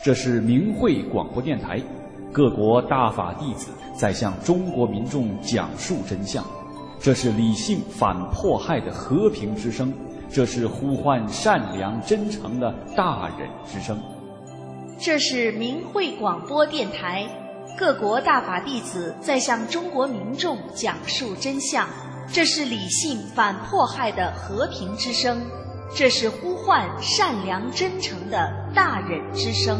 这是明慧广播电台，各国大法弟子在向中国民众讲述真相。这是理性反迫害的和平之声，这是呼唤善良真诚的大忍之声。 这是明慧广播电台，各国大法弟子在向中国民众讲述真相。这是理性反迫害的和平之声，这是呼唤善良真诚的大忍之声。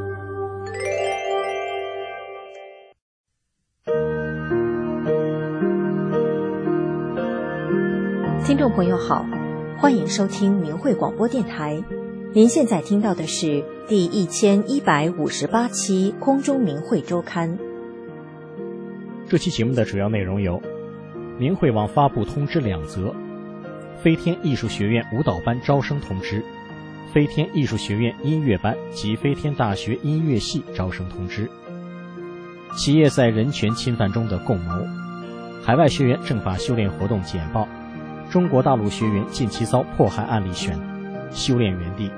听众朋友好，欢迎收听明慧广播电台。您现在听到的是第1158期空中明慧周刊。 这期节目的主要内容有：明慧网发布通知2则，飞天艺术学院舞蹈班招生通知，飞天艺术学院音乐班及飞天大学音乐系招生通知，企业在人权侵犯中的共谋，海外学员政法修炼活动简报，中国大陆学员近期遭迫害案例选，修炼园地。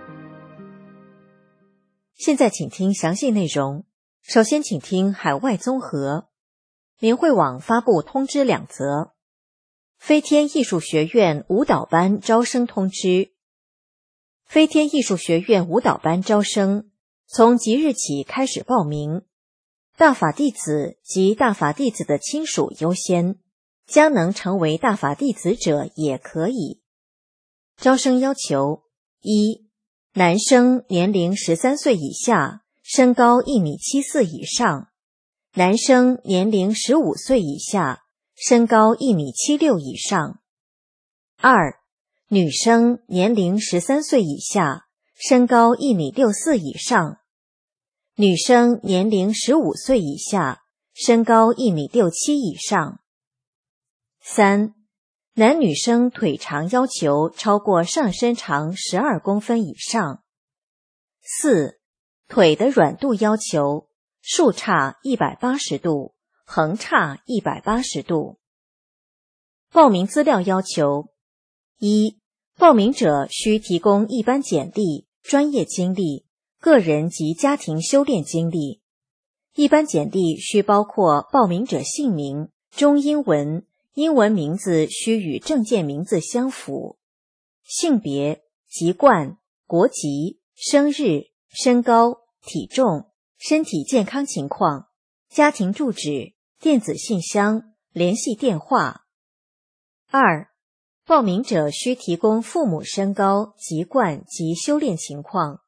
现在请听详细内容。首先请听海外综合。明慧网发布通知2则，飞天艺术学院舞蹈班招生通知。飞天艺术学院舞蹈班招生从即日起开始报名，大法弟子及大法弟子的亲属优先，将能成为大法弟子者也可以。招生要求： 1. 男生年龄13岁以下，身高1.74米以上；男生年龄15岁以下，身高1.76米以上。 2. 女生年龄13岁以下，身高1.64米以上；女生年龄15岁以下，身高1.67米以上。 3. 男女生腿长要求超过上身长12公分以上。 4. 腿的软度要求竖叉180度，横叉180度。报名资料要求： 1. 报名者需提供一般简历、专业经历、个人及家庭修炼经历。一般简历需包括报名者姓名、中英文，英文名字需与证件名字相符，性别、籍贯、国籍、生日、身高、体重、身体健康情况、家庭住址、电子信箱、联系电话。 2. 报名者需提供父母身高、籍贯及修炼情况。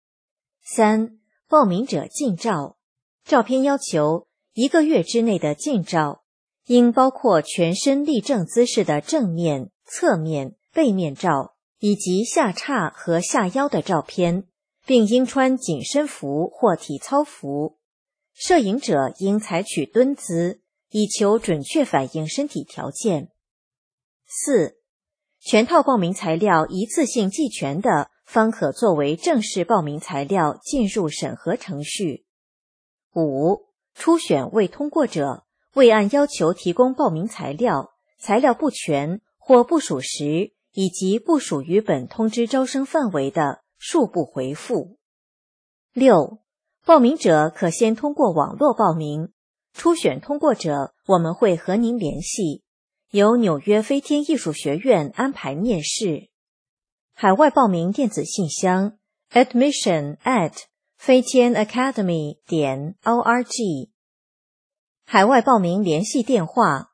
3. 报名者近照，照片要求1个月之内的近照，应包括全身立正姿势的正面、侧面、背面照，以及下叉和下腰的照片，并应穿紧身服或体操服。摄影者应采取蹲姿，以求准确反映身体条件。 4. 全套报名材料一次性寄全的，方可作为正式报名材料进入审核程序。 5. 初选未通过者，未按要求提供报名材料，材料不全或不属实，以及不属于本通知招生范围的，恕不回复。 6. 报名者可先通过网络报名，初选通过者我们会和您联系，由纽约飞天艺术学院安排面试。海外报名电子信箱 admission@feitianacademy.org。 海外报名联系电话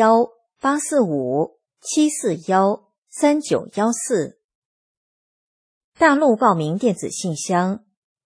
1-845-741-3914。大陆报名电子信箱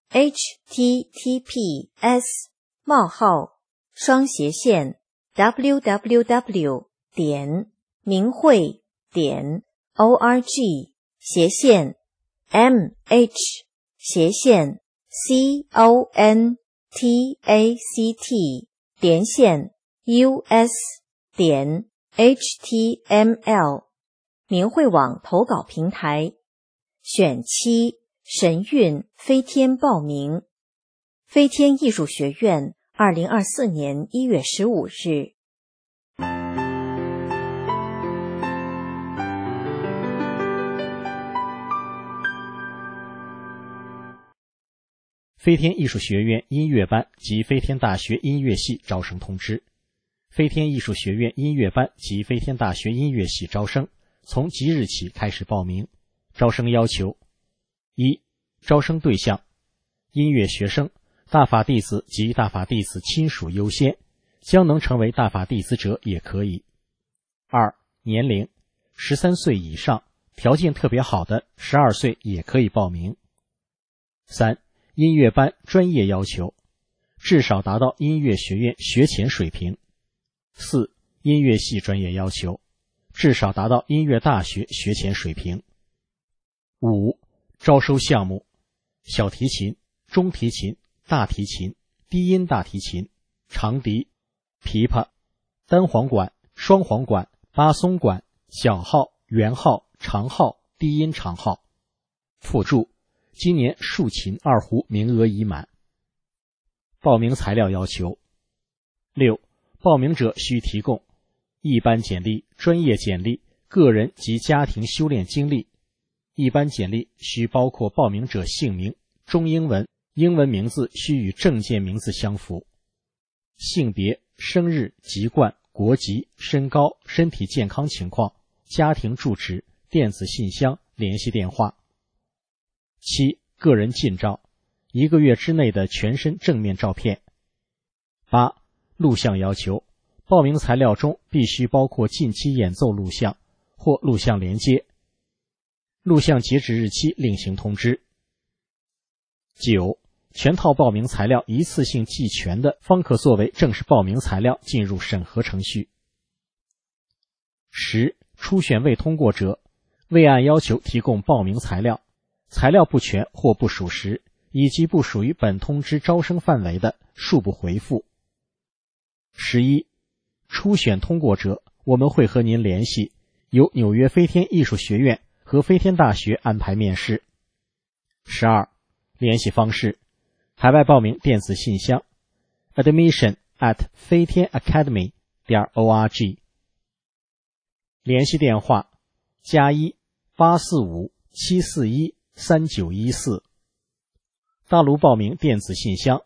https://mh/us.html 明慧网投稿平台，选期神韵飞天报名，飞天艺术学院2024年1月15日。 飞天艺术学院音乐班及飞天大学音乐系招生通知。飞天艺术学院音乐班及飞天大学音乐系招生从即日起开始报名。招生要求：一、招生对象音乐学生，大法弟子及大法弟子亲属优先，将能成为大法弟子者也可以。二、年龄13岁以上，条件特别好的12岁也可以报名。三、音乐班专业要求至少达到音乐学院学前水平。四、音乐系专业要求至少达到音乐大学学前水平。五、招收项目小提琴、中提琴、大提琴、低音大提琴、长笛、琵琶、单簧管、双簧管、巴松管、小号、圆号、长号、低音长号。附注：今年竖琴二胡名额已满。报名材料要求：六、报名者需提供一般简历、专业简历、个人及家庭修炼经历。一般简历需包括报名者姓名、中英文、英文名字需与证件名字相符。性别、生日、籍贯、国籍、身高、身体健康情况、家庭住址、电子信箱、联系电话。七、个人近照，1个月之内的全身正面照片。八、录像要求，报名材料中必须包括近期演奏录像或录像连接。录像截止日期另行通知。9. 全套报名材料一次性寄全的，方可作为正式报名材料进入审核程序。10. 初选未通过者，未按要求提供报名材料，材料不全或不属实，以及不属于本通知招生范围的，恕不回复。11. 初选通过者，我们会和您联系，由纽约飞天艺术学院和飞天大学安排面试。12. 联系方式：海外报名电子信箱 admission@feitianacademy.org。 联系电话+1-845-741-3914。大陆报名电子信箱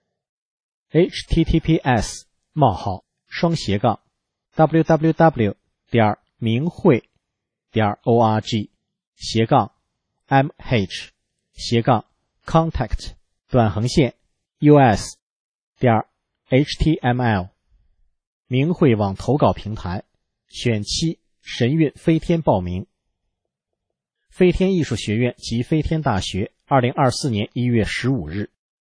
https://www.明慧.org/contact-us.html。 明慧网投稿平台，选期神韵飞天报名。飞天艺术学院及飞天大学2024年1月15日。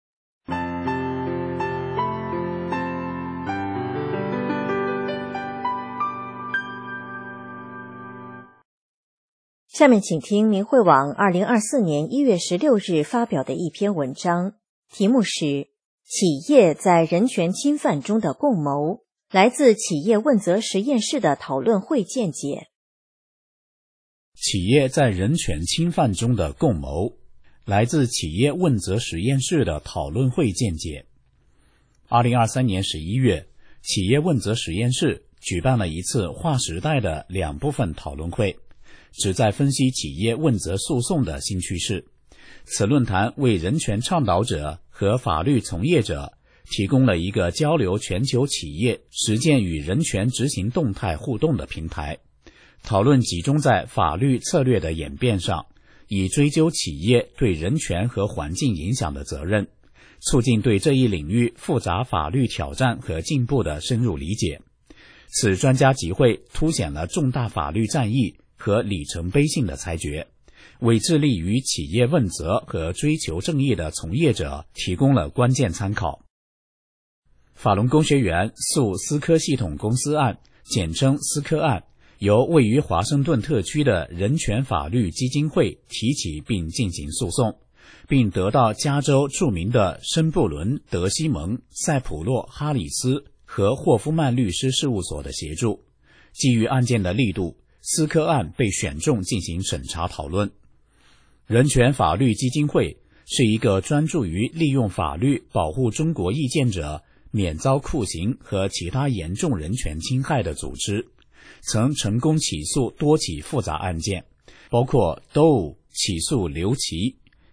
下面请听明慧网2024年1月16日发表的一篇文章，题目是企业在人权侵犯中的共谋，来自企业问责实验室的讨论会见解。 企业在人权侵犯中的共谋，来自企业问责实验室的讨论会见解。2023年11月，企业问责实验室举办了一次划时代的2部分讨论会，旨在分析企业问责诉讼的新趋势。此论坛为人权倡导者和法律从业者提供了一个交流全球企业实践与人权执行动态互动的平台。讨论集中在法律策略的演变上，以追究企业对人权和环境影响的责任，促进对这一领域复杂法律挑战和进步的深入理解。此专家集会凸显了重大法律战役和里程碑性的裁决，为致力于企业问责和追求正义的从业者提供了关键参考。法轮功学员诉思科系统公司案，简称思科案，由位于华盛顿特区的人权法律基金会提起并进行诉讼，并得到加州著名的申布伦、德西蒙、塞普洛、哈里斯和霍夫曼律师事务所的协助。基于案件的力度，思科案被选中进行审查讨论。人权法律基金会是一个专注于利用法律保护中国意见者免遭酷刑和其他严重人权侵害的组织，曾成功起诉多起复杂案件，包括 Doe 起诉刘琦、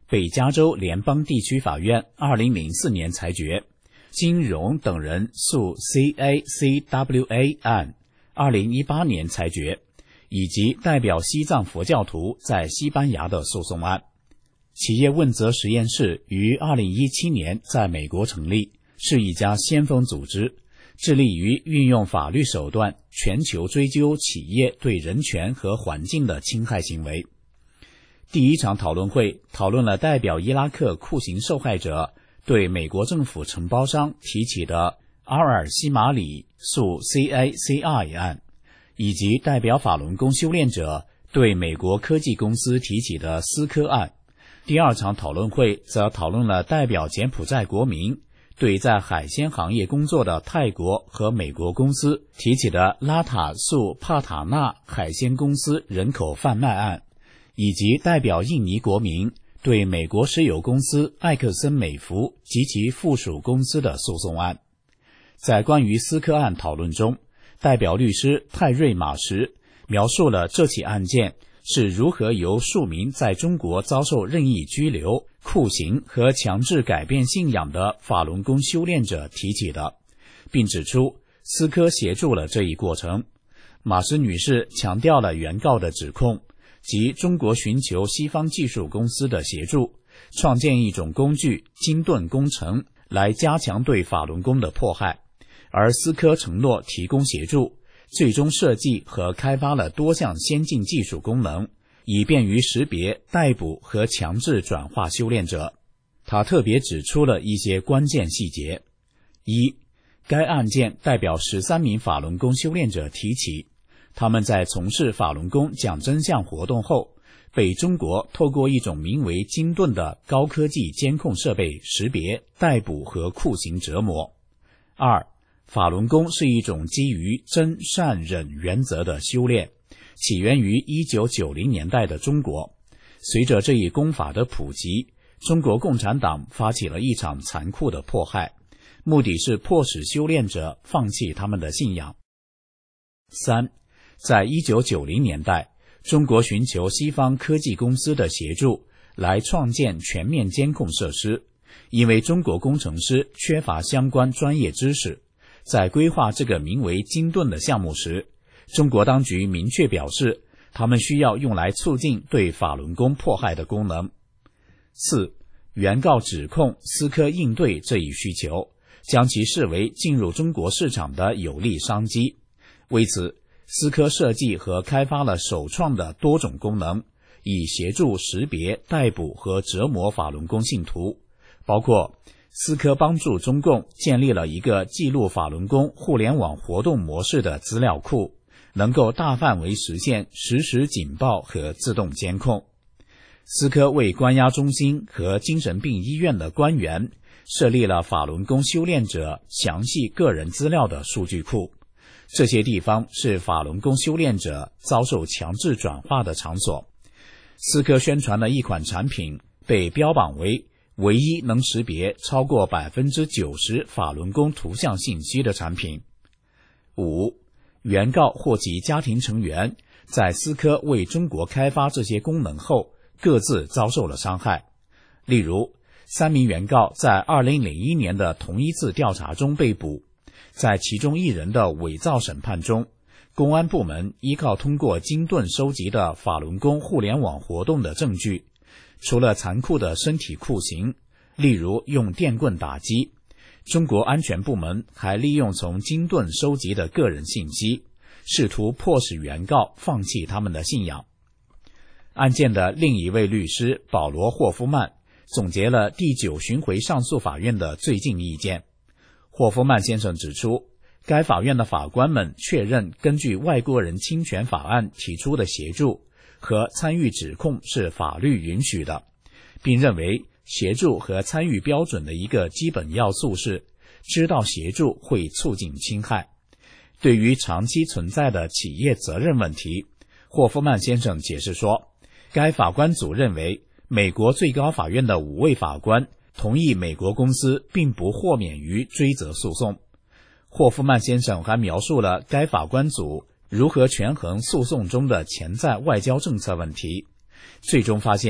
北加州联邦地区法院2004年裁决，金融等人诉 CACWA 案2018年裁决，以及代表西藏佛教徒在西班牙的诉讼案。企业问责实验室于2017年在美国成立，是一家先锋组织，致力于运用法律手段全球追究企业对人权和环境的侵害行为。第一场讨论会讨论了代表伊拉克酷刑受害者对美国政府承包商提起的阿尔西马里诉 CACI 案，以及代表法轮功修炼者对美国科技公司提起的思科案。第二场讨论会则讨论了代表柬埔寨国民对在海鲜行业工作的泰国和美国公司提起的拉塔诉帕塔纳海鲜公司人口贩卖案，以及代表印尼国民对美国石油公司艾克森美孚及其附属公司的诉讼案。在关于思科案讨论中，代表律师泰瑞马什描述了这起案件是如何由数名在中国遭受任意拘留、酷刑和强制改变信仰的法轮功修炼者提起的，并指出思科协助了这一过程。马什女士强调了原告的指控，即中国寻求西方技术公司的协助，创建一种工具金盾工程来加强对法轮功的迫害，而思科承诺提供协助，最终设计和开发了多项先进技术功能，以便于识别、逮捕和强制转化修炼者。他特别指出了一些关键细节。一，该案件代表13名法轮功修炼者提起，他们在从事法轮功讲真相活动后，被中国透过一种名为金盾的高科技监控设备识别、逮捕和酷刑折磨。二，法轮功是一种基于真善忍原则的修炼，起源于1990年代的中国。随着这一功法的普及，中国共产党发起了一场残酷的迫害，目的是迫使修炼者放弃他们的信仰。三，在1990年代，中国寻求西方科技公司的协助来创建全面监控设施，因为中国工程师缺乏相关专业知识。在规划这个名为金盾的项目时，中国当局明确表示，他们需要用来促进对法轮功迫害的功能。四，原告指控思科应对这一需求，将其视为进入中国市场的有利商机。为此，思科设计和开发了首创的多种功能，以协助识别、逮捕和折磨法轮功信徒，包括思科帮助中共建立了一个记录法轮功互联网活动模式的资料库，能够大范围实现实时警报和自动监控。思科为关押中心和精神病医院的官员设立了法轮功修炼者详细个人资料的数据库，这些地方是法轮功修炼者遭受强制转化的场所。思科宣传的一款产品被标榜为唯一能识别超过 90% 法轮功图像信息的产品。五，原告或其家庭成员在思科为中国开发这些功能后，各自遭受了伤害。例如，3名原告在2001年的同一次调查中被捕，在其中一人的伪造审判中，公安部门依靠通过金盾收集的法轮功互联网活动的证据，除了残酷的身体酷刑，例如用电棍打击，中国安全部门还利用从金盾收集的个人信息，试图迫使原告放弃他们的信仰。案件的另一位律师保罗·霍夫曼总结了第9巡回上诉法院的最近意见。霍夫曼先生指出，该法院的法官们确认根据外国人侵权法案提出的协助和参与指控是法律允许的，并认为协助和参与标准的一个基本要素是知道协助会促进侵害。对于长期存在的企业责任问题，霍夫曼先生解释说，该法官组认为美国最高法院的5位法官同意美国公司并不豁免于追责诉讼。霍夫曼先生还描述了该法官组如何权衡诉讼中的潜在外交政策问题，最终发现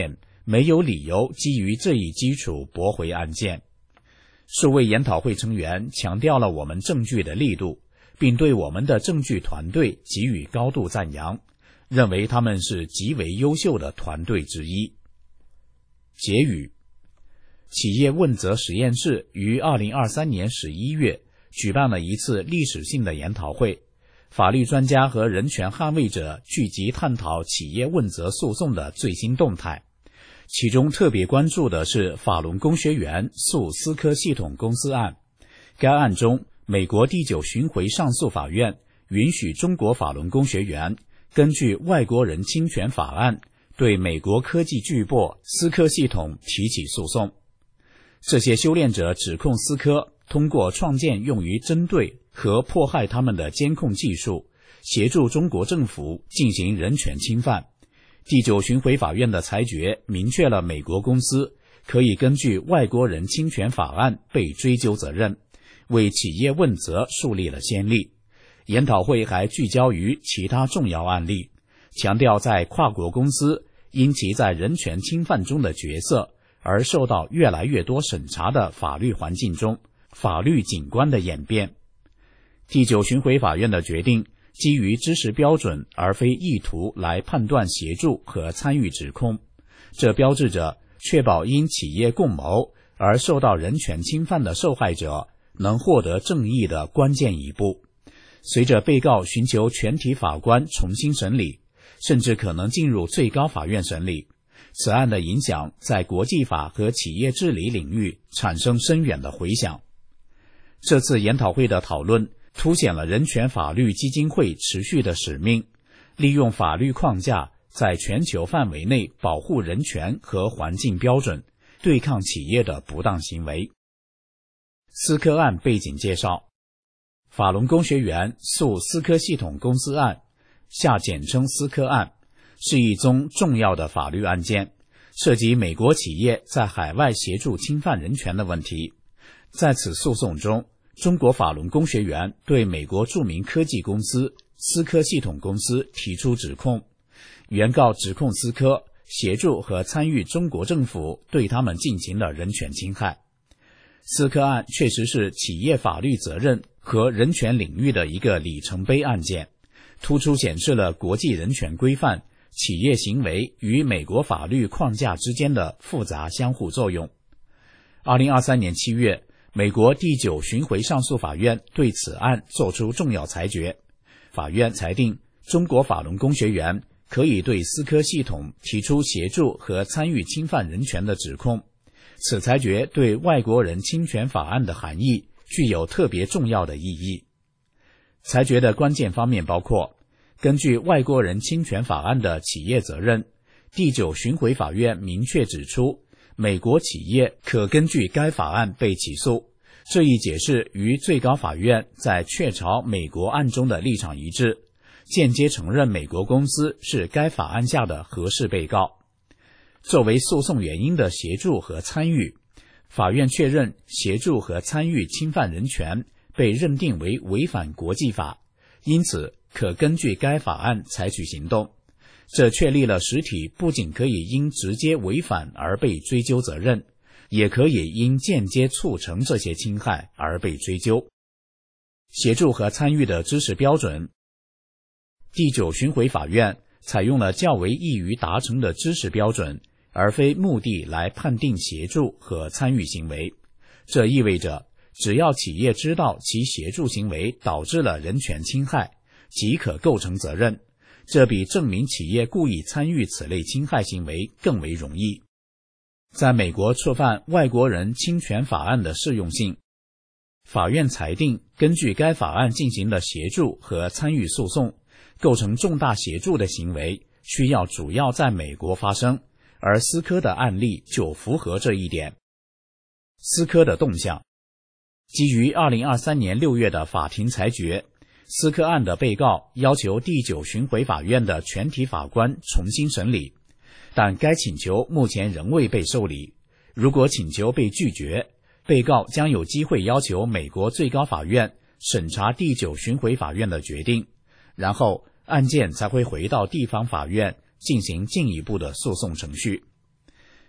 没有理由基于这一基础驳回案件。数位研讨会成员强调了我们证据的力度，并对我们的证据团队给予高度赞扬，认为他们是极为优秀的团队之一。结语：企业问责实验室于2023年11月举办了一次历史性的研讨会，法律专家和人权捍卫者聚集探讨企业问责诉讼的最新动态。其中特别关注的是法轮功学员诉思科系统公司案。该案中，美国第9巡回上诉法院允许中国法轮功学员根据外国人侵权法案对美国科技巨擘思科系统提起诉讼。这些修炼者指控思科通过创建用于针对和迫害他们的监控技术，协助中国政府进行人权侵犯。第9巡回法院的裁决明确了美国公司可以根据外国人侵权法案被追究责任，为企业问责树立了先例。研讨会还聚焦于其他重要案例，强调在跨国公司因其在人权侵犯中的角色而受到越来越多审查的法律环境中，法律景观的演变。第9巡回法院的决定基于知识标准而非意图来判断协助和参与指控，这标志着确保因企业共谋而受到人权侵犯的受害者能获得正义的关键一步。随着被告寻求全体法官重新审理，甚至可能进入最高法院审理，此案的影响在国际法和企业治理领域产生深远的回响。这次研讨会的讨论凸显了人权法律基金会持续的使命，利用法律框架在全球范围内保护人权和环境标准，对抗企业的不当行为。思科案背景介绍：法轮功学员诉思科系统公司案，下简称思科案，是一宗重要的法律案件，涉及美国企业在海外协助侵犯人权的问题。在此诉讼中，中国法轮功学员对美国著名科技公司思科系统公司提出指控，原告指控思科协助和参与中国政府对他们进行了人权侵害。思科案确实是企业法律责任和人权领域的一个里程碑案件，突出显示了国际人权规范、企业行为与美国法律框架之间的复杂相互作用。2023年7月，美国第9巡回上诉法院对此案作出重要裁决。法院裁定，中国法轮功学员可以对思科系统提出协助和参与侵犯人权的指控。此裁决对外国人侵权法案的含义具有特别重要的意义。裁决的关键方面包括：根据外国人侵权法案的企业责任，第9巡回法院明确指出，美国企业可根据该法案被起诉。这一解释与最高法院在雀巢美国案中的立场一致，间接承认美国公司是该法案下的合适被告。作为诉讼原因的协助和参与，法院确认协助和参与侵犯人权被认定为违反国际法，因此可根据该法案采取行动。这确立了实体不仅可以因直接违反而被追究责任，也可以因间接促成这些侵害而被追究。协助和参与的知识标准，第9巡回法院采用了较为易于达成的知识标准，而非目的来判定协助和参与行为。这意味着，只要企业知道其协助行为导致了人权侵害，即可构成责任。这比证明企业故意参与此类侵害行为更为容易。在美国触犯外国人侵权法案的适用性，法院裁定，根据该法案进行的协助和参与诉讼，构成重大协助的行为需要主要在美国发生，而思科的案例就符合这一点。思科的动向，基于2023年6月的法庭裁决，思科案的被告要求第9巡回法院的全体法官重新审理，但该请求目前仍未被受理。如果请求被拒绝，被告将有机会要求美国最高法院审查第9巡回法院的决定，然后案件才会回到地方法院进行进一步的诉讼程序。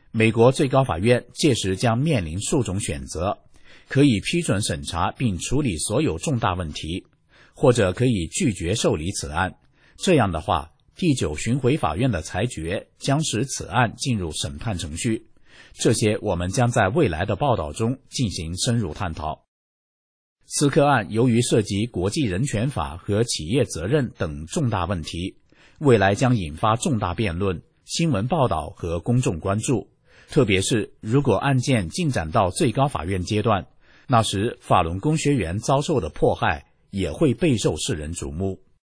美国最高法院届时将面临数种选择，可以批准审查并处理所有重大问题，或者可以拒绝受理此案。这样的话，第9巡回法院的裁决将使此案进入审判程序。这些我们将在未来的报道中进行深入探讨。斯科案由于涉及国际人权法和企业责任等重大问题，未来将引发重大辩论、新闻报道和公众关注，特别是如果案件进展到最高法院阶段，那时法轮功学员遭受的迫害也会备受世人瞩目。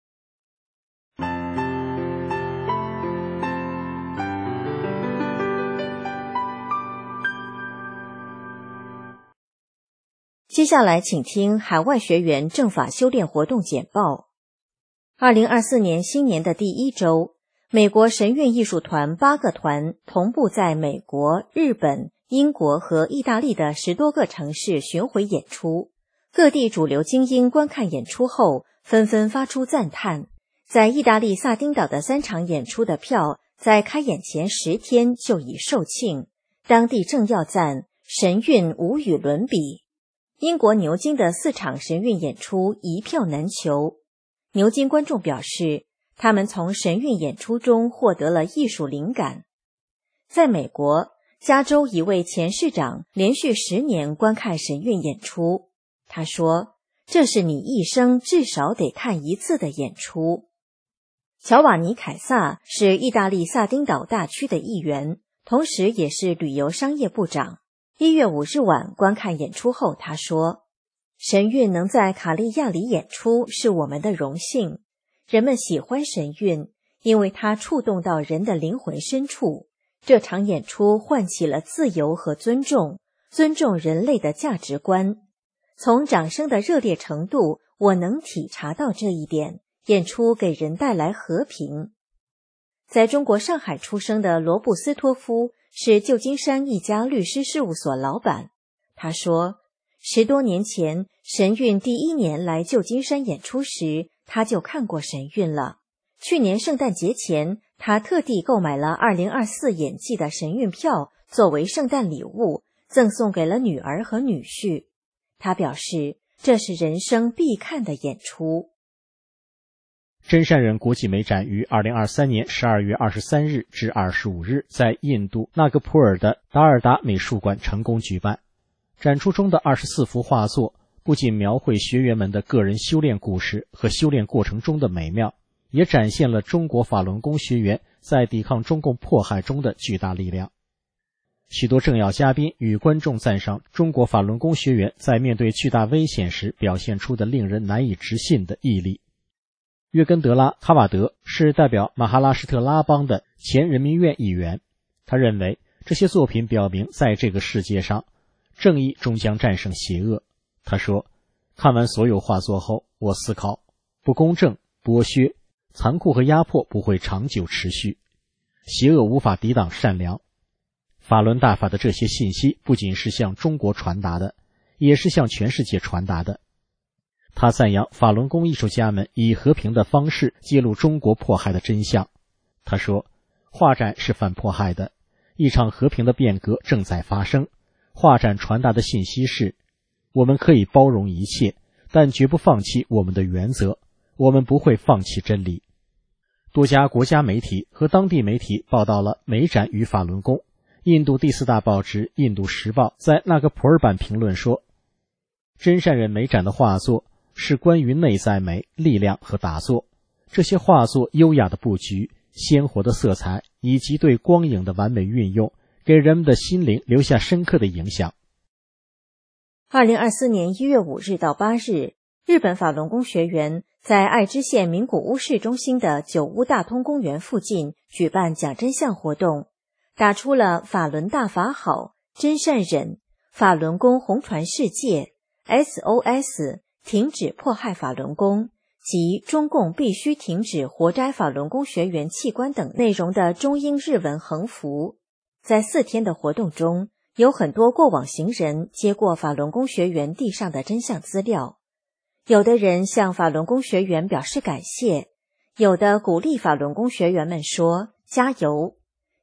接下来请听海外学员正法修炼活动简报。2024年新年的第1周，美国神韵艺术团8个团同步在美国、日本、英国和意大利的10多个城市巡回演出。各地主流精英观看演出后，纷纷发出赞叹。在意大利萨丁岛的3场演出的票，在开演前10天就已售罄，当地政要赞神韵无与伦比。英国牛津的4场神韵演出一票难求。牛津观众表示，他们从神韵演出中获得了艺术灵感。在美国，加州一位前市长连续10年观看神韵演出。他说，这是你一生至少得看一次的演出。乔瓦尼·凯撒是意大利萨丁岛大区的议员，同时也是旅游商业部长。1月5日晚观看演出后，他说，神韵能在卡利亚里演出是我们的荣幸。人们喜欢神韵，因为它触动到人的灵魂深处。这场演出唤起了自由和尊重，尊重人类的价值观。从掌声的热烈程度，我能体察到这一点。演出给人带来和平。在中国上海出生的罗布斯托夫是旧金山一家律师事务所老板。他说，10多年前神韵第1年来旧金山演出时，他就看过神韵了。去年圣诞节前，他特地购买了2024演季的神韵票作为圣诞礼物，赠送给了女儿和女婿。他表示，这是人生必看的演出。 真善人国际美展于2023年12月23日至25日在印度纳格普尔的达尔达美术馆成功举办。展出中的24幅画作不仅描绘学员们的个人修炼故事和修炼过程中的美妙，也展现了中国法轮功学员在抵抗中共迫害中的巨大力量。许多政要嘉宾与观众赞赏中国法轮功学员在面对巨大危险时表现出的令人难以置信的毅力。约根德拉·哈瓦德是代表马哈拉施特拉邦的前人民院议员，他认为这些作品表明在这个世界上，正义终将战胜邪恶。他说，看完所有画作后，我思考，不公正、剥削、残酷和压迫不会长久持续，邪恶无法抵挡善良。法轮大法的这些信息不仅是向中国传达的，也是向全世界传达的。他赞扬法轮功艺术家们以和平的方式揭露中国迫害的真相。他说，画展是反迫害的，一场和平的变革正在发生。画展传达的信息是，我们可以包容一切，但绝不放弃我们的原则，我们不会放弃真理。多家国家媒体和当地媒体报道了美展与法轮功。印度第4大报纸《印度时报》在纳格普尔版评论说，真善人美展的画作是关于内在美、力量和打坐。这些画作优雅的布局、鲜活的色彩以及对光影的完美运用，给人们的心灵留下深刻的影响。 2024年1月5日到8日，日本法轮功学员在爱知县名古屋市中心的九屋大通公园附近举办讲真相活动，打出了法轮大法好、真善忍、法轮功红传世界、SOS、停止迫害法轮功及中共必须停止活摘法轮功学员器官等内容的中英日文横幅。在4天的活动中，有很多过往行人接过法轮功学员递上的真相资料，有的人向法轮功学员表示感谢，有的鼓励法轮功学员们说加油。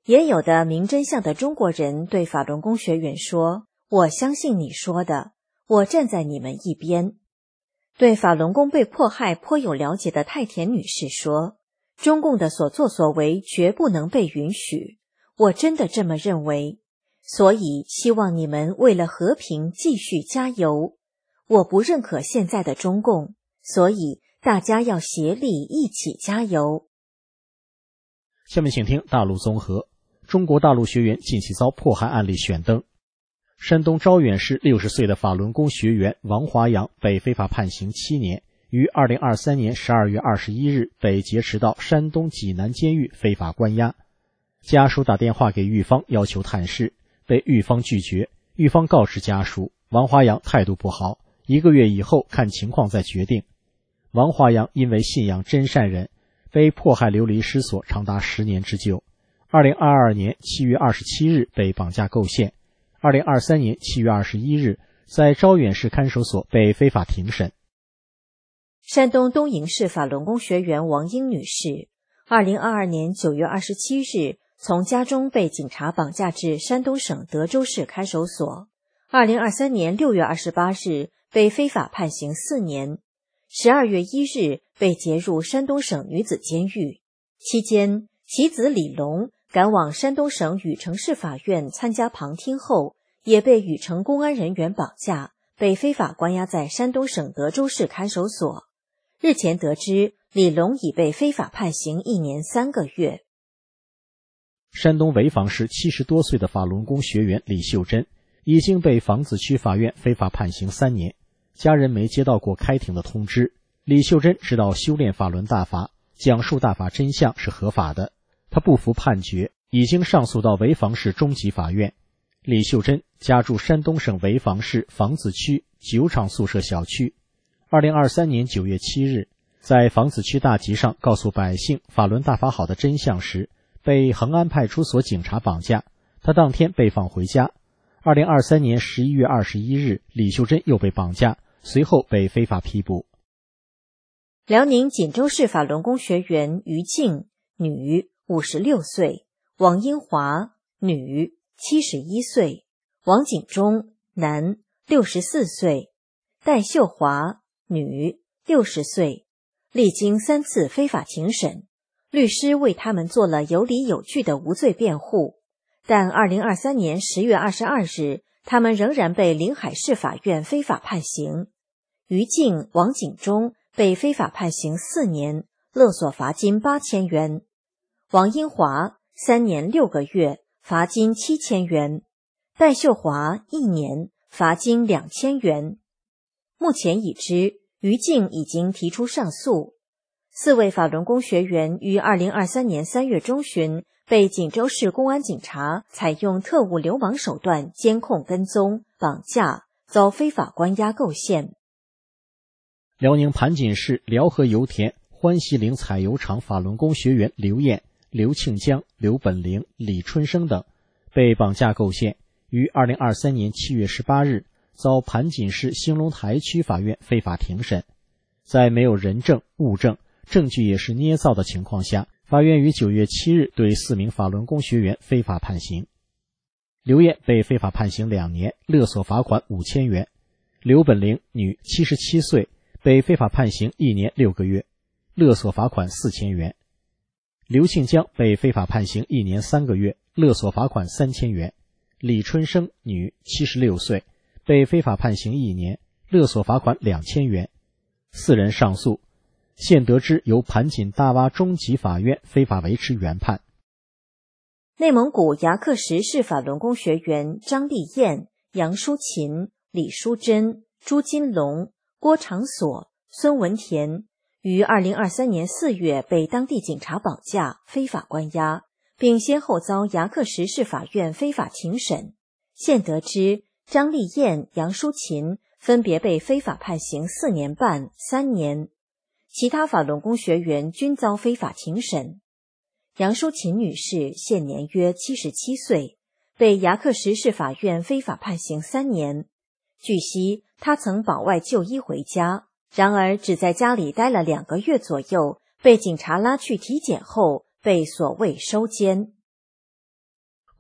也有的明真相的中国人对法轮功学员说，我相信你说的，我站在你们一边。对法轮功被迫害颇有了解的太田女士说，中共的所作所为绝不能被允许，我真的这么认为，所以希望你们为了和平继续加油。我不认可现在的中共，所以大家要协力一起加油。 下面请听大陆综合。中国大陆学员近期遭迫害案例选登。山东招远市60岁的法轮功学员王华阳被非法判刑7年，于2023年12月21日被劫持到山东济南监狱非法关押。家属打电话给狱方要求探视，被狱方拒绝。狱方告知家属，王华阳态度不好，1个月以后看情况再决定。王华阳因为信仰真善忍，被迫害流离失所长达10年之久。2022年7月27日被绑架构陷，2023年7月21日在招远市看守所被非法庭审。 山东东营市法轮功学员王英女士2022年9月27日从家中被警察绑架至山东省德州市看守所，2023年6月28日被非法判刑4年，12月1日被劫入山东省女子监狱。期间，其子李龙赶往山东省禹城市法院参加旁听后，也被禹城公安人员绑架，被非法关押在山东省德州市看守所。日前得知，李龙已被非法判刑1年3个月。 山东潍坊市70多岁的法轮功学员李秀珍已经被房子区法院非法判刑3年，家人没接到过开庭的通知。李秀珍知道修炼法轮大法，讲述大法真相是合法的，他不服判决，已经上诉到潍坊市中级法院。李秀珍家住山东省潍坊市房子区9厂宿舍小区。2023年9月7日，在房子区大集上告诉百姓法轮大法好的真相时，被恒安派出所警察绑架，他当天被放回家。2023年11月21日，李秀珍又被绑架，随后被非法批捕。 辽宁锦州市法轮功学员于静，女，56岁；王英华，女，71岁；王景忠，男，64岁；戴秀华，女，60岁。历经3次非法庭审，律师为他们做了有理有据的无罪辩护，但2023年10月22日，他们仍然被临海市法院非法判刑。于静、王景忠被非法判刑4年，勒索罚金8000元；王英华3年6个月，罚金7000元；戴秀华1年，罚金2000元。目前已知，于静已经提出上诉。4位法轮功学员于2023年3月中旬被锦州市公安警察采用特务流氓手段监控跟踪、绑架，遭非法关押构陷。 辽宁盘锦市辽河油田欢喜岭采油厂法轮功学员刘艳、刘庆江、刘本玲、李春生等被绑架构陷，于2023年7月18日遭盘锦市兴隆台区法院非法庭审。在没有人证、物证，证据也是捏造的情况下，法院于9月7日对4名法轮功学员非法判刑。刘艳被非法判刑2年，勒索罚款5000元；刘本玲，女，77岁，被非法判刑1年6个月，勒索罚款4000元；刘庆江被非法判刑1年3个月，勒索罚款3000元；李春生，女，76岁，被非法判刑1年，勒索罚款2000元。4人上诉，现得知由盘锦大洼中级法院非法维持原判。 内蒙古牙克什市法轮功学员张丽艳、杨淑琴、李淑珍、朱金龙、郭长锁、孙文田于2023年4月被当地警察绑架、非法关押，并先后遭牙克什市法院非法庭审。现得知，张丽艳、杨淑琴分别被非法判刑4年半、3年，其他法轮功学员均遭非法庭审。杨淑琴女士现年约77岁，被牙克什市法院非法判刑3年。据悉，她曾保外就医回家，然而只在家里待了2个月左右，被警察拉去体检后被所谓收监。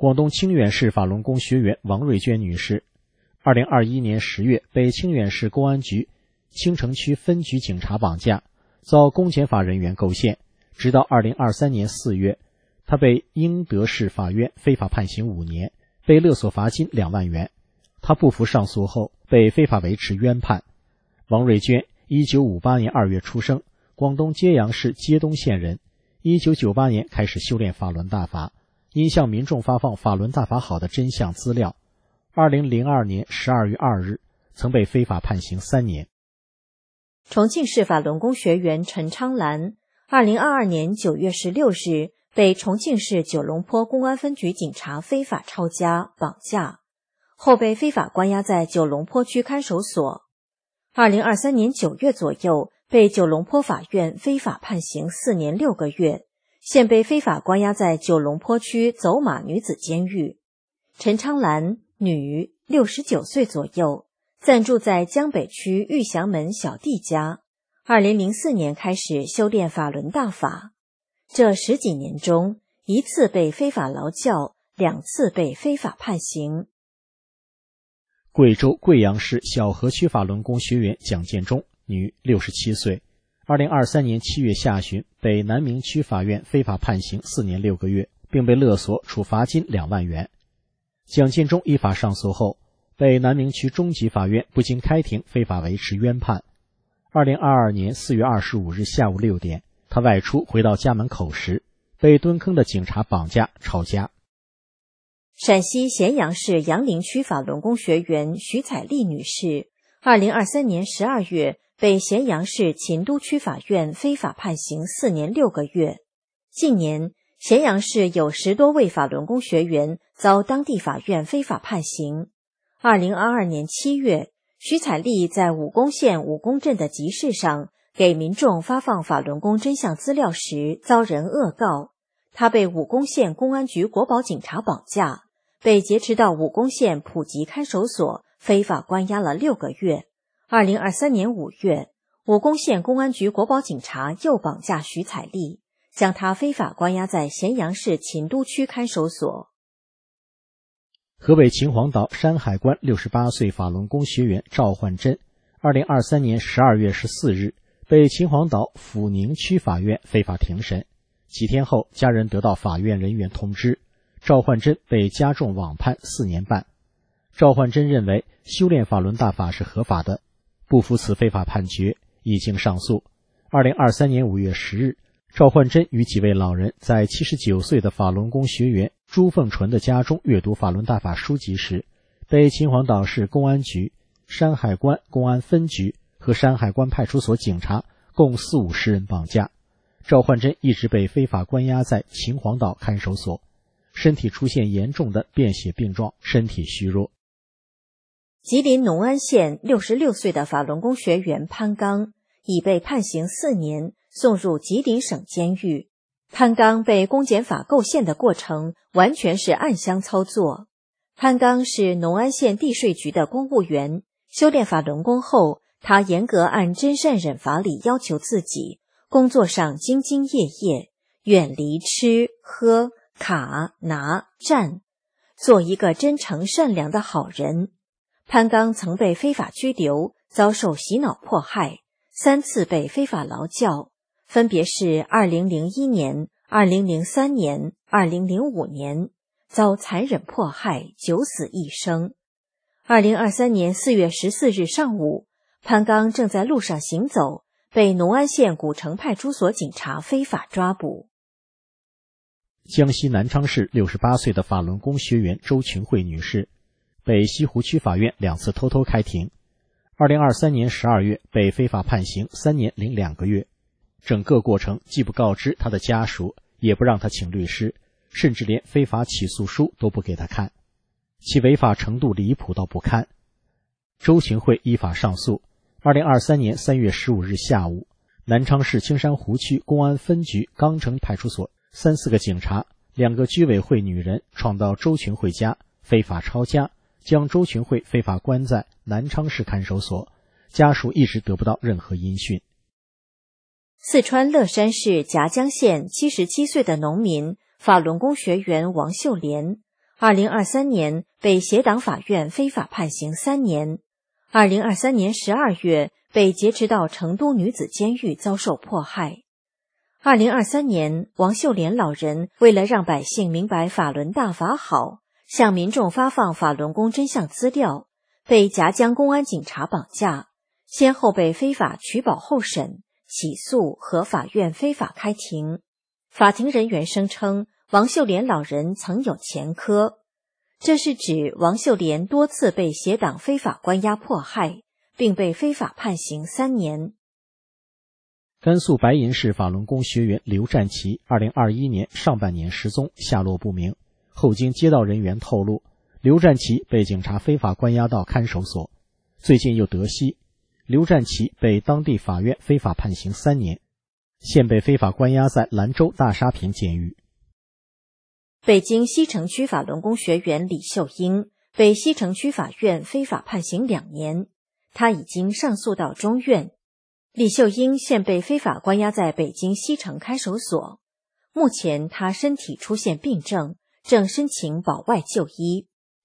广东清远市法轮功学员王瑞娟女士，2021年10月被清远市公安局青城区分局警察绑架，遭公检法人员构陷，直到2023年4月，她被英德市法院非法判刑5年，被勒索罚金2万元。她不服上诉后被非法维持冤判。王瑞娟1958年2月出生，广东揭阳市揭东县人。1998年开始修炼法轮大法，因向民众发放法轮大法好的真相资料，2002年12月2日曾被非法判刑3年。 重庆市法轮功学员陈昌兰2022年9月16日被重庆市九龙坡公安分局警察非法抄家绑架，后被非法关押在九龙坡区看守所。2023年9月左右被九龙坡法院非法判刑4年6个月，现被非法关押在九龙坡区走马女子监狱。陈昌兰，女，69岁左右，暂住在江北区玉祥门小弟家。2004年开始修炼法轮大法，这10几年中，1次被非法劳教，2次被非法判刑。 贵州贵阳市小河区法轮功学员蒋建忠，女，67岁，2023年7月下旬被南明区法院非法判刑4年6个月，并被勒索处罚金2万元。蒋建忠依法上诉后，被南明区中级法院不经开庭非法维持冤判。2022年4月25日下午6点，他外出回到家门口时，被蹲坑的警察绑架抄家。 陕西咸阳市杨凌区法轮功学员徐彩丽女士2023年12月被咸阳市秦都区法院非法判刑4年6个月。近年，咸阳市有10多位法轮功学员遭当地法院非法判刑。2022年7月，徐彩丽在武功县武功镇的集市上给民众发放法轮功真相资料时遭人恶告，她被武功县公安局国保警察绑架，被劫持到武功县普吉看守所非法关押了6个月。2023年5月，武功县公安局国保警察又绑架徐彩丽，将她非法关押在咸阳市秦都区看守所。 河北秦皇岛山海关68岁法轮功学员赵焕珍2023年12月14日被秦皇岛阜宁区法院非法庭审，几天后家人得到法院人员通知，赵焕珍被加重网判4年半。赵焕珍认为修炼法轮大法是合法的，不服此非法判决，已经上诉。2023年5月10日，赵焕珍与几位老人在79岁的法轮功学员朱凤纯的家中阅读法轮大法书籍时，被秦皇岛市公安局、山海关公安分局和山海关派出所警察共40-50人绑架。赵焕珍一直被非法关押在秦皇岛看守所，身体出现严重的便血病状，身体虚弱。 吉林农安县66岁的法轮功学员潘刚已被判刑4年，送入吉林省监狱。潘刚被公检法构陷的过程完全是暗箱操作。潘刚是农安县地税局的公务员，修炼法轮功后，他严格按真善忍法理要求自己，工作上兢兢业业，远离吃喝卡拿占，做一个真诚善良的好人。潘刚曾被非法拘留，遭受洗脑迫害，3次被非法劳教，分别是2001年、2003年、2005年，遭残忍迫害，九死一生。2023年4月14日上午，潘刚正在路上行走，被农安县古城派出所警察非法抓捕。 江西南昌市68岁的法轮功学员周群慧女士被西湖区法院2次偷偷开庭，2023年12月被非法判刑3年零2个月。整个过程既不告知他的家属，也不让他请律师，甚至连非法起诉书都不给他看，其违法程度离谱到不堪。周群慧依法上诉。2023年3月15日下午，南昌市青山湖区公安分局钢城派出所3-4个警察，2个居委会女人闯到周群慧家，非法抄家，将周群慧非法关在南昌市看守所，家属一直得不到任何音讯。 四川乐山市夹江县77岁的农民法轮功学员王秀莲 2023年被协党法院非法判刑3年，2023年12月被劫持到成都女子监狱遭受迫害。2023年，王秀莲老人为了让百姓明白法轮大法好，向民众发放法轮功真相资料，被夹江公安警察绑架，先后被非法取保候审、起诉和法院非法开庭。法庭人员声称，王秀莲老人曾有前科，这是指王秀莲多次被协党非法关押迫害，并被非法判刑3年。 甘肃白银市法轮功学员刘占奇2021年上半年失踪，下落不明。后经接到人员透露，刘占奇被警察非法关押到看守所，最近又得悉，刘占奇被当地法院非法判刑3年，现被非法关押在兰州大沙坪监狱。 北京西城区法轮功学员李秀英被西城区法院非法判刑2年，她已经上诉到中院。李秀英现被非法关押在北京西城看守所，目前她身体出现病症，正申请保外就医。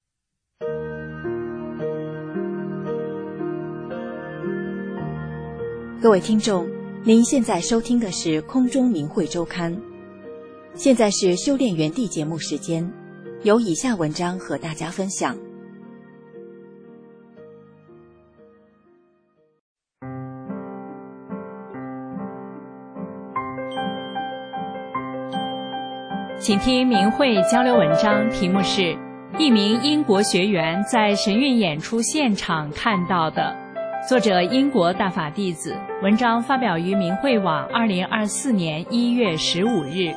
各位听众，您现在收听的是空中明慧周刊。现在是修炼园地节目时间，由以下文章和大家分享。 请听明慧交流文章，题目是一名英国学员在神韵演出现场看到的，作者英国大法弟子，文章发表于明慧网2024年1月15日。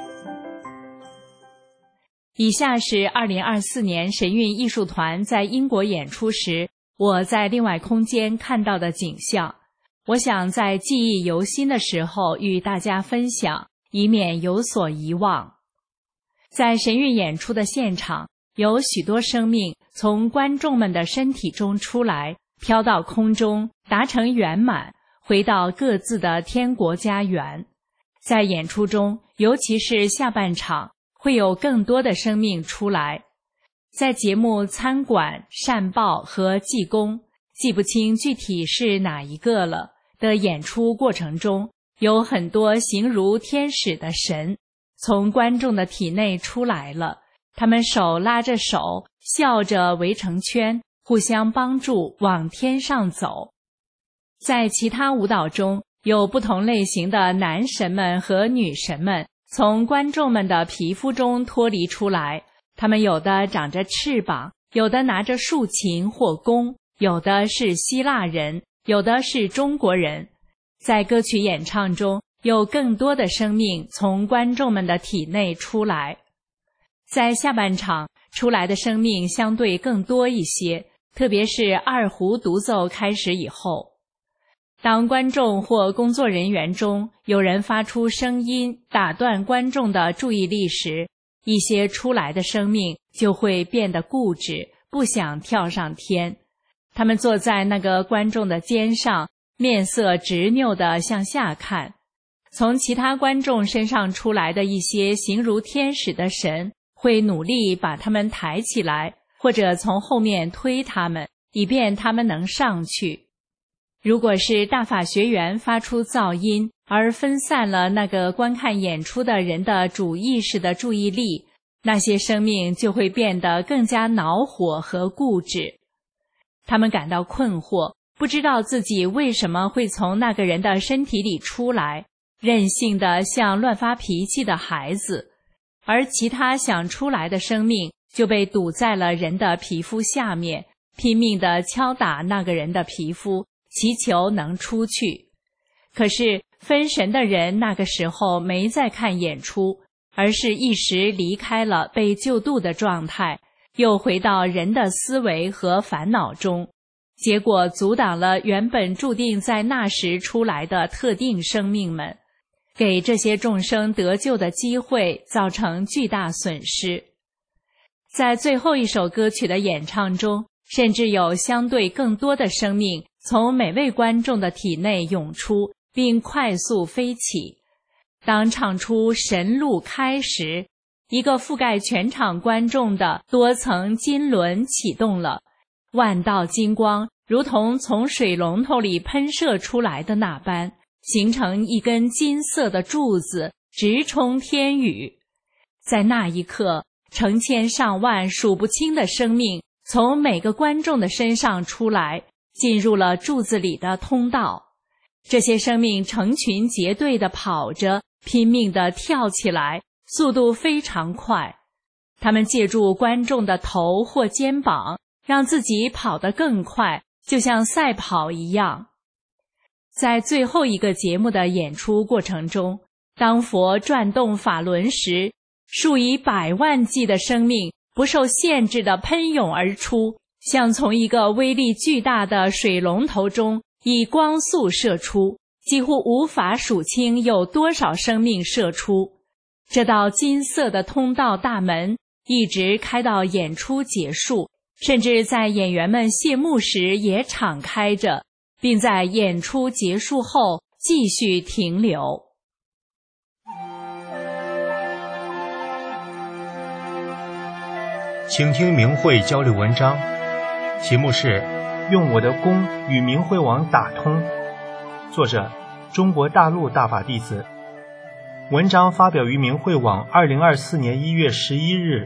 以下是2024年神韵艺术团在英国演出时，我在另外空间看到的景象，我想在记忆犹新的时候与大家分享，以免有所遗忘。在神韵演出的现场，有许多生命从观众们的身体中出来，飘到空中，达成圆满，回到各自的天国家园。在演出中，尤其是下半场，会有更多的生命出来。在节目参管、善报和济公，记不清具体是哪一个了的演出过程中，有很多形如天使的神从观众的体内出来了，他们手拉着手，笑着围成圈，互相帮助往天上走。在其他舞蹈中，有不同类型的男神们和女神们从观众们的皮肤中脱离出来，他们有的长着翅膀，有的拿着竖琴或弓，有的是希腊人，有的是中国人。在歌曲演唱中，有更多的生命从观众们的体内出来。在下半场，出来的生命相对更多一些，特别是二胡独奏开始以后。当观众或工作人员中有人发出声音打断观众的注意力时，一些出来的生命就会变得固执，不想跳上天。他们坐在那个观众的肩上，面色执拗地向下看。从其他观众身上出来的一些形如天使的神会努力把他们抬起来，或者从后面推他们，以便他们能上去。如果是大法学员发出噪音而分散了那个观看演出的人的主意识的注意力，那些生命就会变得更加恼火和固执。他们感到困惑，不知道自己为什么会从那个人的身体里出来，任性的像乱发脾气的孩子，而其他想出来的生命就被堵在了人的皮肤下面，拼命地敲打那个人的皮肤，祈求能出去。可是分神的人那个时候没在看演出，而是一时离开了被救度的状态，又回到人的思维和烦恼中，结果阻挡了原本注定在那时出来的特定生命们，给这些众生得救的机会造成巨大损失。在最后一首歌曲的演唱中，甚至有相对更多的生命从每位观众的体内涌出，并快速飞起。当唱出神路开时， 一个覆盖全场观众的多层金轮启动了，万道金光如同从水龙头里喷射出来的那般，形成一根金色的柱子，直冲天宇。在那一刻，成千上万数不清的生命从每个观众的身上出来，进入了柱子里的通道。这些生命成群结队地跑着，拼命地跳起来，速度非常快。他们借助观众的头或肩膀，让自己跑得更快，就像赛跑一样。在最后一个节目的演出过程中，当佛转动法轮时，数以百万计的生命不受限制地喷涌而出，像从一个威力巨大的水龙头中以光速射出，几乎无法数清有多少生命射出。这道金色的通道大门一直开到演出结束，甚至在演员们谢幕时也敞开着，并在演出结束后继续停留。 请听明慧交流文章，题目是用我的功与明慧网打通，作者中国大陆大法弟子。文章发表于明慧网2024年1月11日。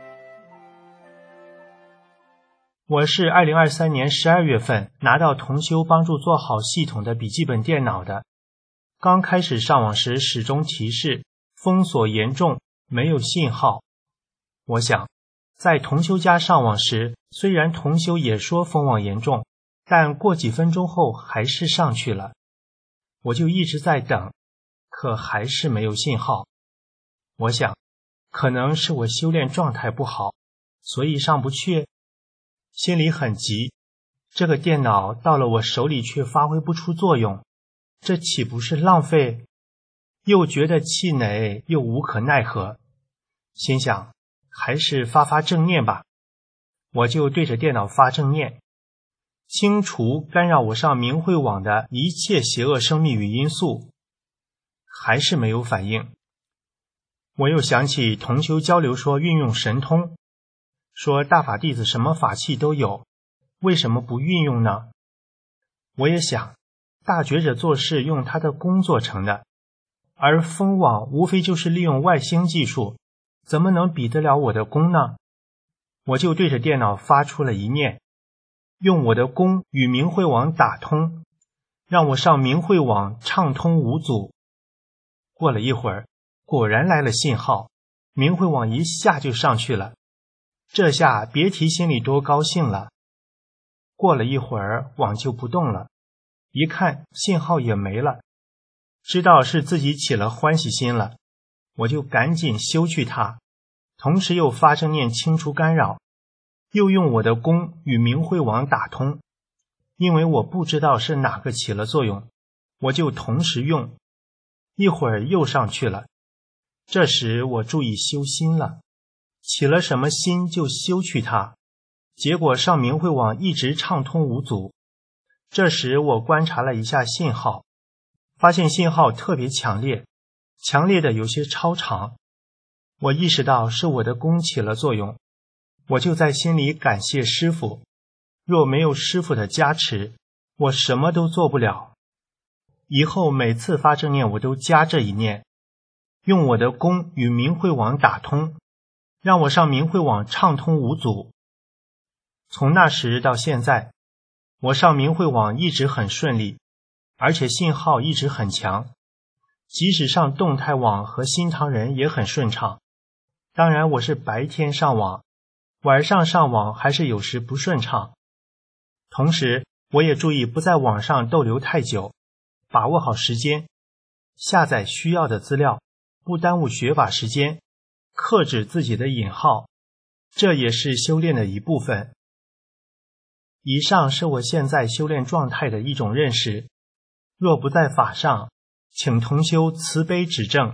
我是2023年12月份拿到同修帮助做好系统的笔记本电脑的。刚开始上网时始终提示封锁严重，没有信号。我想在同修家上网时，虽然同修也说封网严重，但过几分钟后还是上去了。我就一直在等，可还是没有信号。我想可能是我修炼状态不好，所以上不去。心里很急，这个电脑到了我手里却发挥不出作用，这岂不是浪费？又觉得气馁，又无可奈何，心想还是发正念吧。我就对着电脑发正念，清除干扰我上明慧网的一切邪恶生命与因素，还是没有反应。我又想起同修交流说运用神通，说大法弟子什么法器都有，为什么不运用呢？我也想，大觉者做事用他的功做成的，而封网无非就是利用外星技术，怎么能比得了我的功呢？我就对着电脑发出了一念，用我的功与明慧网打通，让我上明慧网畅通无阻。过了一会儿，果然来了信号，明慧网一下就上去了。这下别提心里多高兴了。过了一会儿，网就不动了，一看信号也没了，知道是自己起了欢喜心了，我就赶紧修去它，同时又发正念清除干扰，又用我的功与明慧网打通。因为我不知道是哪个起了作用，我就同时用，一会儿又上去了。这时我注意修心了，起了什么心就修去它，结果上明慧网一直畅通无阻。这时我观察了一下信号，发现信号特别强烈，强烈的有些超长。我意识到是我的功起了作用，我就在心里感谢师父，若没有师父的加持，我什么都做不了。以后每次发正念我都加这一念，用我的功与明慧网打通，让我上明慧网畅通无阻。从那时到现在，我上明慧网一直很顺利，而且信号一直很强，即使上动态网和新唐人也很顺畅。当然我是白天上网，晚上上网还是有时不顺畅。同时我也注意不在网上逗留太久，把握好时间，下载需要的资料，不耽误学法时间，克制自己的引号，这也是修炼的一部分。以上是我现在修炼状态的一种认识，若不在法上，请同修慈悲指正。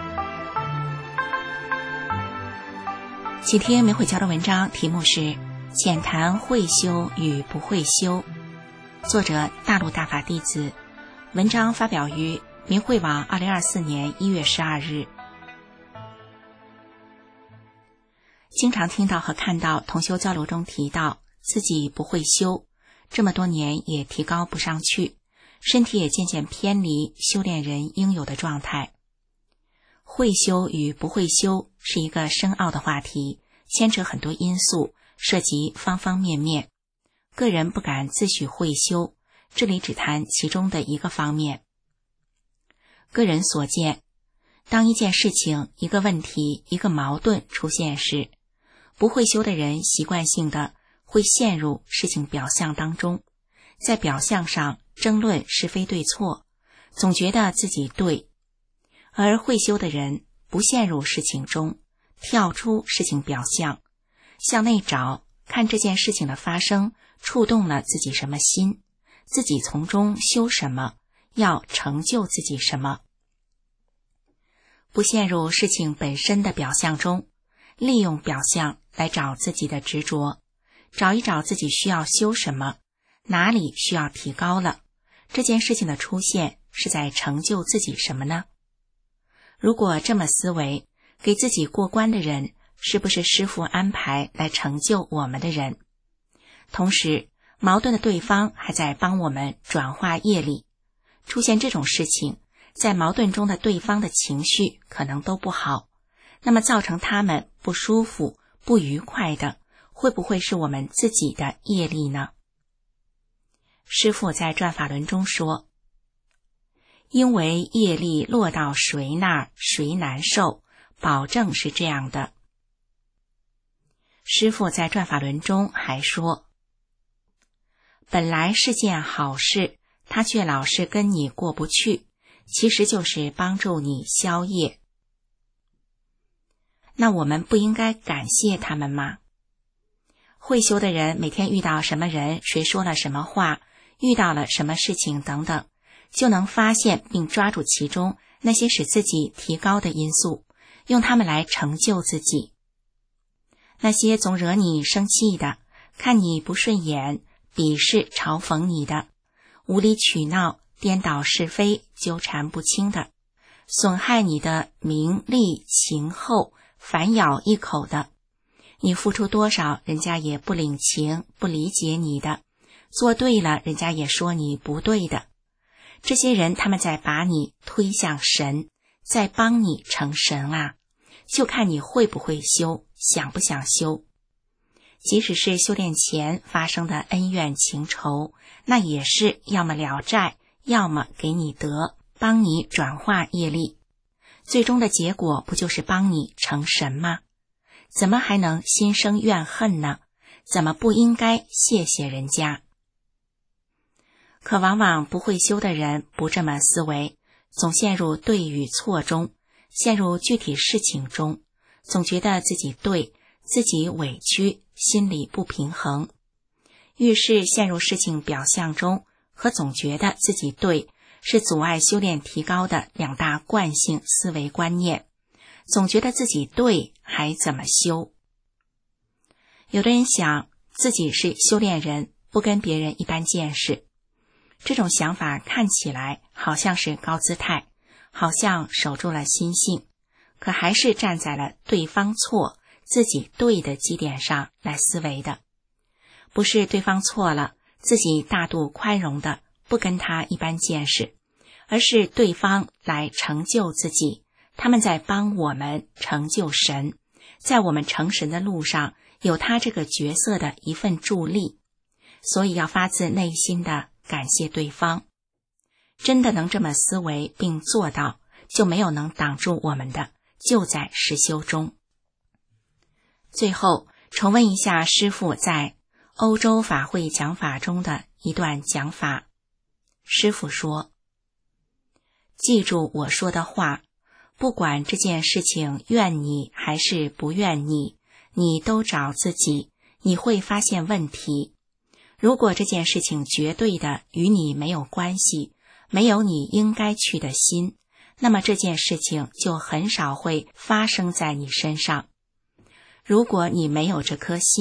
今天明慧交的文章题目是浅谈会修与不会修，作者大陆大法弟子，文章发表于明慧网2024年1月12日。经常听到和看到同修交流中提到自己不会修，这么多年也提高不上去，身体也渐渐偏离修炼人应有的状态。会修与不会修是一个深奥的话题，牵扯很多因素，涉及方方面面。个人不敢自诩会修，这里只谈其中的一个方面。个人所见，当一件事情、一个问题、一个矛盾出现时，不会修的人习惯性的会陷入事情表象当中，在表象上争论是非对错，总觉得自己对。而会修的人不陷入事情中，跳出事情表象，向内找，看这件事情的发生触动了自己什么心，自己从中修什么，要成就自己什么。不陷入事情本身的表象中，利用表象来找自己的执着，找一找自己需要修什么，哪里需要提高了，这件事情的出现是在成就自己什么呢？如果这么思维，给自己过关的人是不是师父安排来成就我们的人？同时，矛盾的对方还在帮我们转化业力。出现这种事情，在矛盾中的对方的情绪可能都不好，那么造成他们不舒服、不愉快的，会不会是我们自己的业力呢？师父在转法轮中说，因为业力落到谁那儿，谁难受，保证是这样的。师父在转法轮中还说，本来是件好事，他却老是跟你过不去，其实就是帮助你消业。那我们不应该感谢他们吗？会修的人每天遇到什么人，谁说了什么话，遇到了什么事情等等，就能发现并抓住其中那些使自己提高的因素，用它们来成就自己。那些总惹你生气的，看你不顺眼，鄙视嘲讽你的，无理取闹，颠倒是非，纠缠不清的，损害你的名利情厚，反咬一口的，你付出多少人家也不领情不理解你的，做对了人家也说你不对的，这些人他们在把你推向神，在帮你成神啊，就看你会不会修，想不想修。即使是修炼前发生的恩怨情仇，那也是要么了债，要么给你得，帮你转化业力，最终的结果不就是帮你成神吗？怎么还能心生怨恨呢？怎么不应该谢谢人家？可往往不会修的人不这么思维，总陷入对与错中，陷入具体事情中，总觉得自己对，自己委屈，心里不平衡。遇事陷入事情表象中和总觉得自己对，是阻碍修炼提高的两大惯性思维观念，总觉得自己对，还怎么修？有的人想自己是修炼人，不跟别人一般见识，这种想法看起来好像是高姿态，好像守住了心性，可还是站在了对方错，自己对的基点上来思维的。不是对方错了，自己大度宽容的不跟他一般见识，而是对方来成就自己，他们在帮我们成就神，在我们成神的路上有他这个角色的一份助力，所以要发自内心的感谢对方。真的能这么思维并做到，就没有能挡住我们的，就在实修中。最后重温一下师父在欧洲法会讲法中的一段讲法。师父说，记住我说的话，不管这件事情怨你还是不怨你，你都找自己，你会发现问题。如果这件事情绝对的与你没有关系，没有你应该去的心，那么这件事情就很少会发生在你身上。如果你没有这颗心，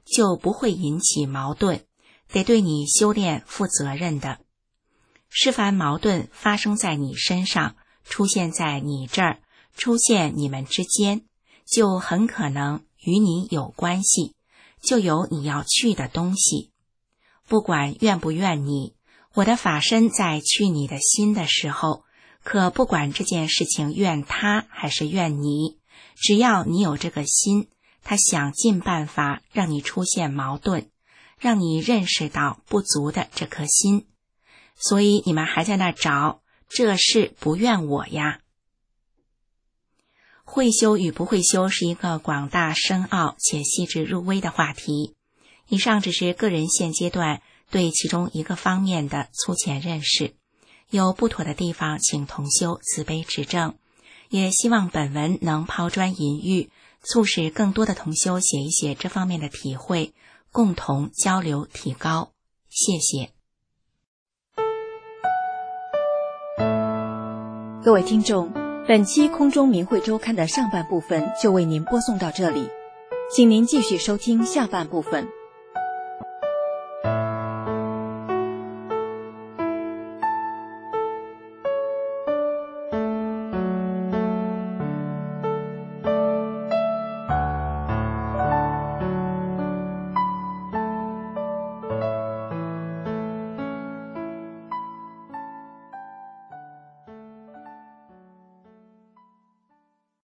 就不会引起矛盾，得对你修炼负责任的。是凡矛盾发生在你身上，出现在你这儿，出现你们之间，就很可能与你有关系，就有你要去的东西。不管怨不怨你，我的法身在去你的心的时候，可不管这件事情怨他还是怨你，只要你有这个心，他想尽办法让你出现矛盾，让你认识到不足的这颗心。所以你们还在那找，这事不怨我呀。会修与不会修是一个广大深奥且细致入微的话题。以上只是个人现阶段对其中一个方面的粗浅认识，有不妥的地方请同修慈悲指正，也希望本文能抛砖引玉，促使更多的同修写一写这方面的体会，共同交流提高。谢谢。 各位听众，本期空中明慧周刊的上半部分就为您播送到这里，请您继续收听下半部分。